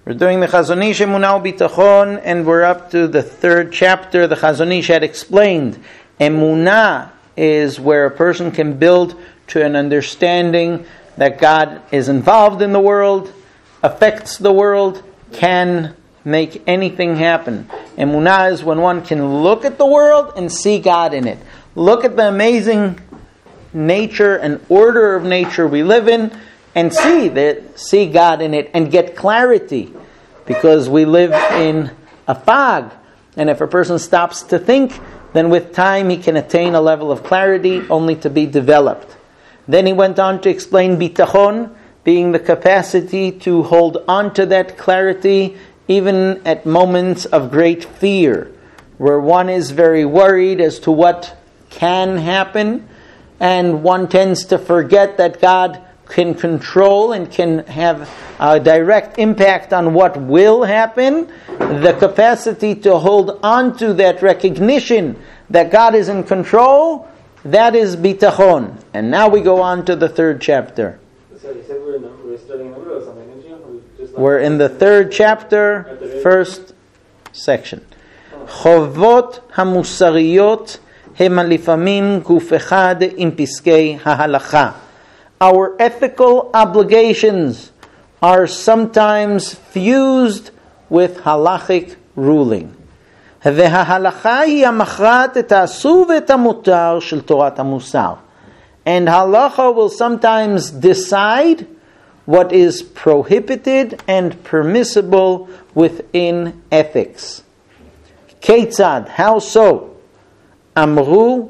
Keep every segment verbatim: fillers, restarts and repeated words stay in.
We're doing the Chazon Ish Emunah U'Bitachon, and we're up to the third chapter. The Chazon Ish had explained Emunah is where a person can build to an understanding that God is involved in the world, affects the world, can make anything happen. Emunah is when one can look at the world and see God in it. Look at the amazing nature and order of nature we live in, and see that see God in it and get clarity, because we live in a fog, and if a person stops to think, then with time he can attain a level of clarity only to be developed. Then he went on to explain bitachon, being the capacity to hold on to that clarity even at moments of great fear, where one is very worried as to what can happen, and one tends to forget that God can control and can have a direct impact on what will happen. The capacity to hold on to that recognition that God is in control, that is bitachon. And now we go on to the third chapter. So you said we're, in the, we're starting in the middle of something, didn't you? Or just like we're in the third chapter, first section. Chovot hamusariyot hema lifamim guf echad im piskei hahalacha. Our ethical obligations are sometimes fused with halachic ruling. וההלכה היא המכרעת את האסור ואת המותר של תורת המוסר. And halacha will sometimes decide what is prohibited and permissible within ethics. Ketzad, how so? Amru,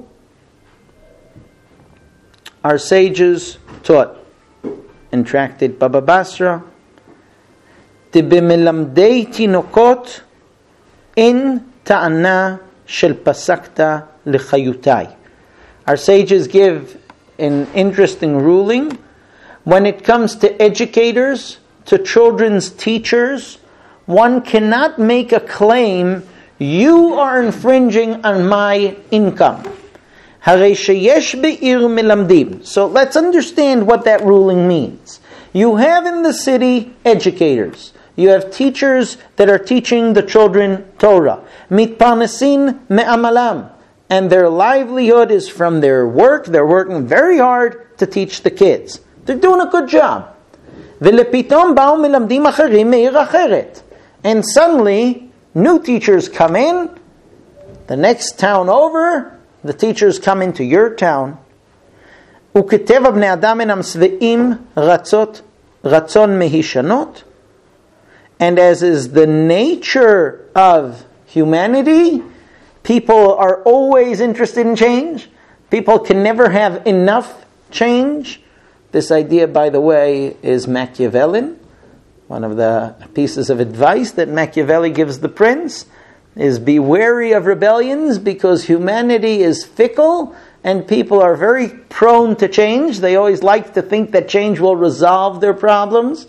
our sages taught in Tractate Baba Basra, Tibimilamdei tinokot in ta'ana shel pasakta lechayutai. Our sages give an interesting ruling when it comes to educators, to children's teachers. One cannot make a claim, you are infringing on my income. So let's understand what that ruling means. You have in the city educators. You have teachers that are teaching the children Torah. Mitparnesin me'amalam. And their livelihood is from their work. They're working very hard to teach the kids. They're doing a good job. And suddenly, new teachers come in. The next town over, the teachers come into your town. וכטבע בני אדם אינם שבעים רצות רצון מהישנות. And as is the nature of humanity, people are always interested in change. People can never have enough change. This idea, by the way, is Machiavellian. One of the pieces of advice that Machiavelli gives the prince is be wary of rebellions, because humanity is fickle and people are very prone to change. They always like to think that change will resolve their problems.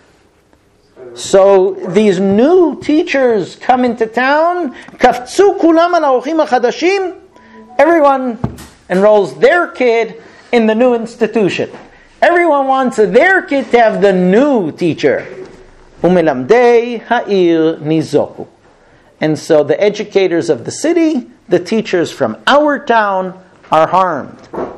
So these new teachers come into town. Kafzu kulam al haorchim hachadashim. Everyone enrolls their kid in the new institution. Everyone wants their kid to have the new teacher. Umelamdei ha'ir nizoku. And so the educators of the city, the teachers from our town, are harmed.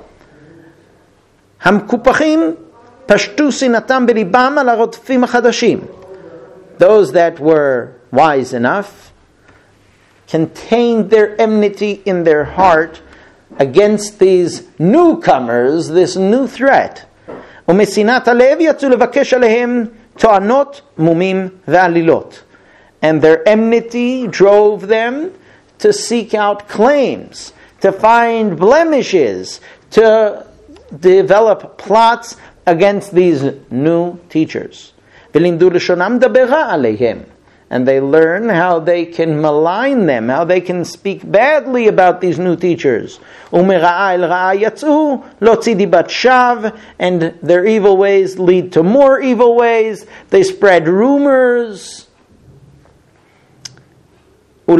Hamkupachim pashtu sinatam belibam al harotfim hachadashim. Those that were wise enough contained their enmity in their heart against these newcomers, this new threat. ומסינת הלב יצאו לבקש עליהם טוענות, מומים ועלילות. And their enmity drove them to seek out claims, to find blemishes, to develop plots against these new teachers. And they learn how they can malign them, how they can speak badly about these new teachers. And their evil ways lead to more evil ways. They spread rumors. They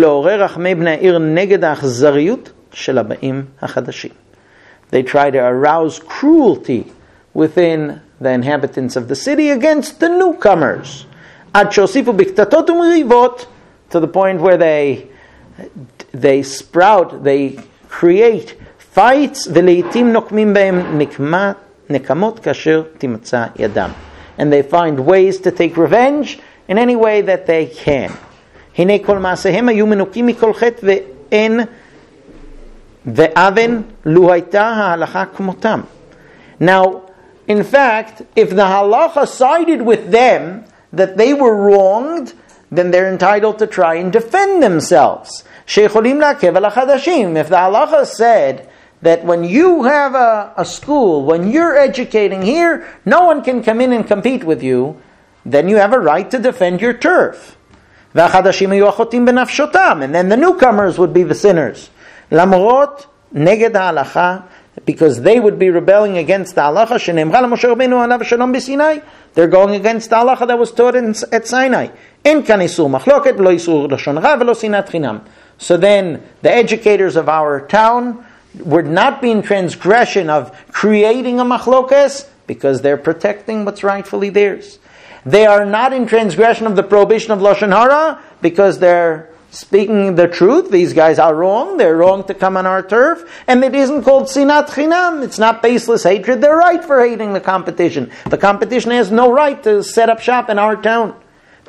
try to arouse cruelty within the inhabitants of the city against the newcomers. Ad shosifu biktatot u'merivot, to the point where they they sprout, they create fights. V'leitim nokmim behem nikmat nekamot kasher timatza yadam, and they find ways to take revenge in any way that they can. Hine kol maasehem hayu menukim mikol chet ve'en ve'aven lu hayta ha'halacha kmotam. Now, in fact, if the halacha sided with them that they were wronged, then they're entitled to try and defend themselves. Shecholim la'akev al hachadashim. If the halacha said that when you have a, a school, when you're educating here, no one can come in and compete with you, then you have a right to defend your turf. V'hachadashim hayu achotim benafshotam, and then the newcomers would be the sinners. Lamrot neged ha'alacha, because they would be rebelling against the halacha. Shene'emra l'Moshe Rabbeinu alav shalom b'Sinai. They're going against the halacha that was taught in, at Sinai. En kan isur machloket v'lo isur lashon hara v'lo sinat chinam. So then the educators of our town would not be in transgression of creating a machlokes, because they're protecting what's rightfully theirs. They are not in transgression of the prohibition of lashon hara, because they're speaking the truth. These guys are wrong. They're wrong to come on our turf. And it isn't called sinat chinam. It's not baseless hatred. They're right for hating the competition. The competition has no right to set up shop in our town. On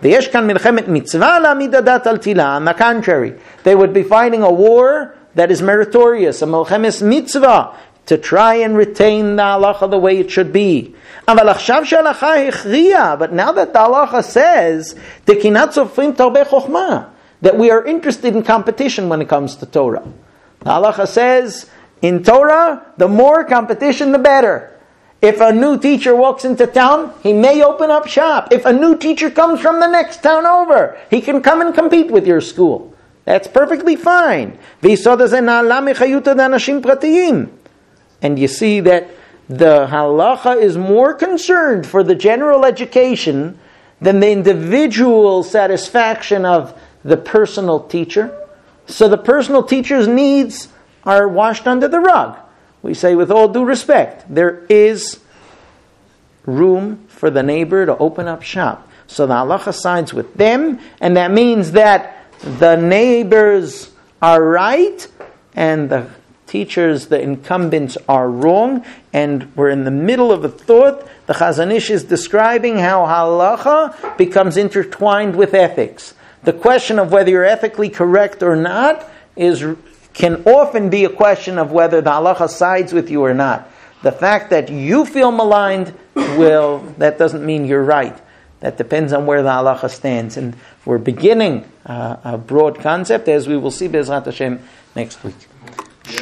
the contrary, they would be fighting a war that is meritorious, a melchemes mitzvah, to try and retain the halacha the way it should be. But now that the halacha says, that we are interested in competition when it comes to Torah. The halacha says, in Torah, the more competition, the better. If a new teacher walks into town, he may open up shop. If a new teacher comes from the next town over, he can come and compete with your school. That's perfectly fine. And you see that the halacha is more concerned for the general education than the individual satisfaction of the personal teacher. So the personal teacher's needs are washed under the rug. We say, with all due respect, there is room for the neighbor to open up shop. So the halacha sides with them, and that means that the neighbors are right and the teachers, the incumbents, are wrong. And we're in the middle of a thought. The Chazon Ish is describing how halacha becomes intertwined with ethics. The question of whether you're ethically correct or not is can often be a question of whether the halacha sides with you or not. The fact that you feel maligned, will that doesn't mean you're right. That depends on where the halacha stands. And we're beginning uh, a broad concept, as we will see Be'ezrat Hashem next week.